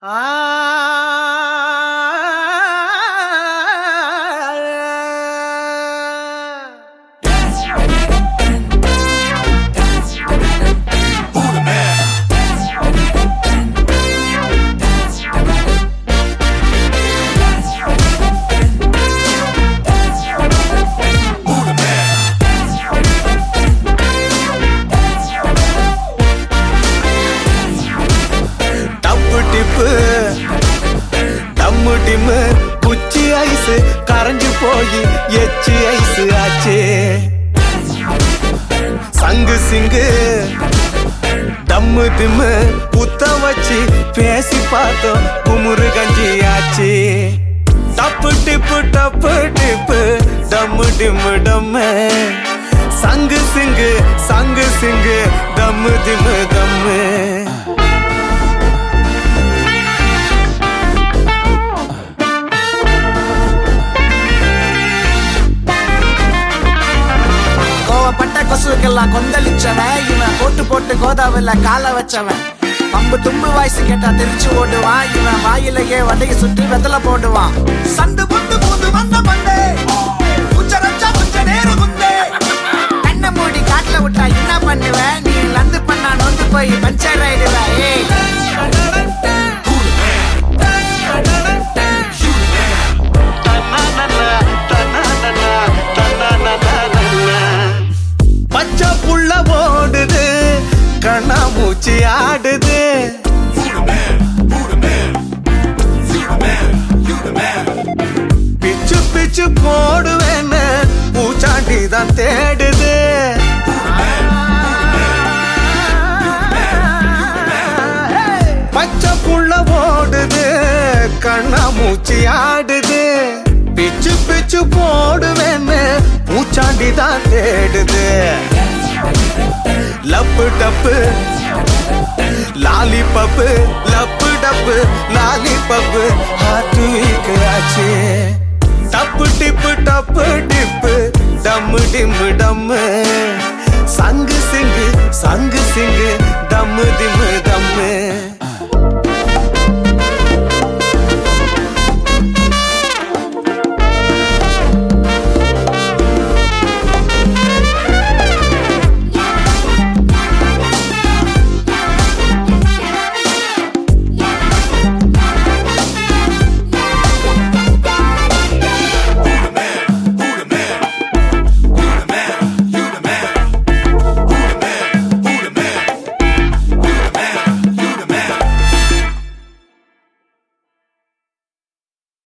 குச்சி ஐஸ் கரைஞ்சு போய் எச்சி ஐஸ் ஆச்சு. சங்கு சிங்கு தம்மு திம்மு புத்த வச்சு பேசி பார்த்தோம் குமுறு கஞ்சி ஆச்சு. டப்பு டிப்பு டப்பு டிப்பு டம்மு டிம்மு டம்மு சங்கு சிங்கு தம்மு திம்மு தம்மு. கொசுக்கெல்லாம் கொந்தளிச்சவன் இவன், போட்டு போட்டு கோதாவில கால வச்சவன். பம்பு தும்பு வாய்ஸ் கேட்டா தெரிச்சு ஓடுவான் இவன், வாயிலேயே வடையை சுற்றி வெத்தல போடுவான். சண்டு புண்டு பூந்து வந்த பண்டே உச்சரச்சா கொஞ்ச நேரம் குந்தே. கண்ணை மூடி காட்டுல விட்டா என்ன பண்ணுவேன், நீ லந்து பண்ணா நொந்து போய் பஞ்சர் ஆயிடுவேன். பச்சை புள்ள ஓடுது கண்ணா மூச்சி ஆடுது. பிச்சு பிச்சு போடுவேன்னு பூச்சாண்டி தான் தேடுது. பச்சை புள்ள ஓடுது கண்ணா மூச்சி ஆடுது. பிச்சு பிச்சு போடுவேன்னு பூச்சாண்டி தான் தேடுது. லப்பு டப்பு லாலிபப்பு லப்பு டப்பு லாலிபப்பு ஹார்ட் வீக் ஆச்சு. டப்பு டிப்பு டப்பு டிப்பு டம்மு டிம்மு டம்மு சங்கு சிங்கு டம்மு திம்மு